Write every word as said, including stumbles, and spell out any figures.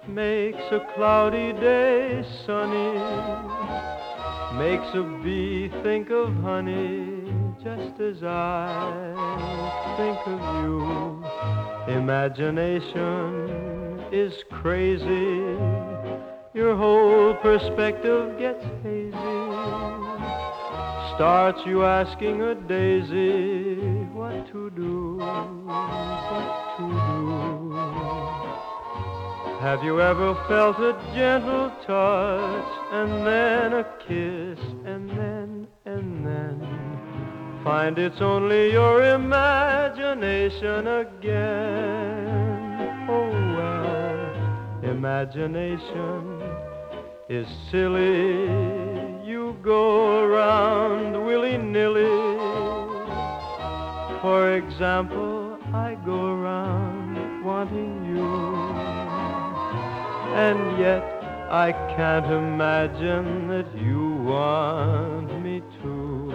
makes a cloudy day sunny, makes a bee think of honey, just as I think of you. Imagination is crazy, your whole perspective gets hazy. Starts you asking a daisy what to do, what to do. Have you ever felt a gentle touch, and then a kiss, and then, and then find it's only your imagination again? Oh well, imagination is silly. You go around willy-nilly. For example, I go around wanting you, and yet I can't imagine that you want me to.